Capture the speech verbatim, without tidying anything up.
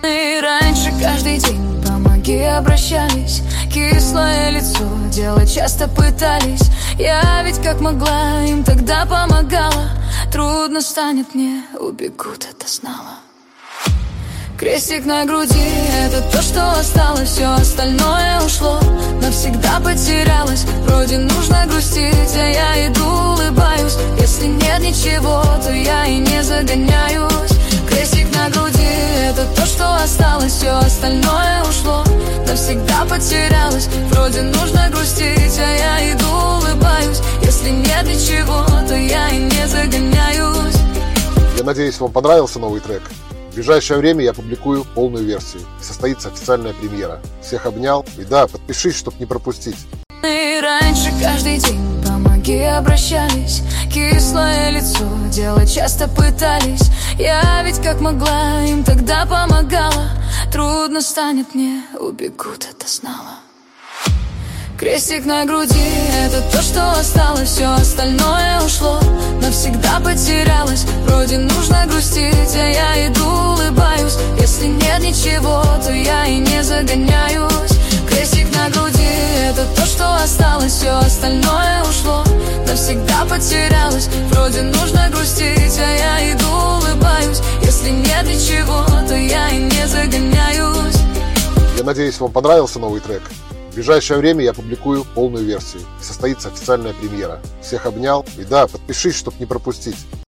И раньше каждый день помоги обращались, кислое лицо делать часто пытались. Я ведь как могла им тогда помогала. Трудно станет мне, убегут, это знала. Крестик на груди — это то, что осталось. Все остальное ушло, навсегда потерялось. Вроде нужно грустить, а я иду, улыбаюсь. Если нет ничего, то я и не загоняюсь. Крестик на груди — это то, что осталось. Все остальное ушло, навсегда потерялось. Вроде нужно грустить, а я иду, улыбаюсь. Если нет ничего, то я и не загоняюсь. Я надеюсь, вам понравился новый трек. В ближайшее время я публикую полную версию. Состоится официальная премьера. Всех обнял. И да, подпишись, чтобы не пропустить. И раньше каждый день помоги обращались, кислое лицо делать часто пытались. Я ведь как могла им тогда помогала. Трудно станет мне, убегут, это знала. Крестик на груди — это то, что осталось. Все остальное ушло, навсегда потерялось. Вроде нужно грустить, а я иду, улыбаюсь. Если нет ничего, то я и не загоняюсь. Крестик на груди — это то, что осталось. Все остальное ушло, навсегда потерялось. Вроде нужно грустить, а я иду, улыбаюсь. Если нет ничего, то я и не загоняюсь. Я надеюсь, вам понравился новый трек. В ближайшее время я публикую полную версию. Состоится официальная премьера. Всех обнял. И да, подпишись, чтобы не пропустить.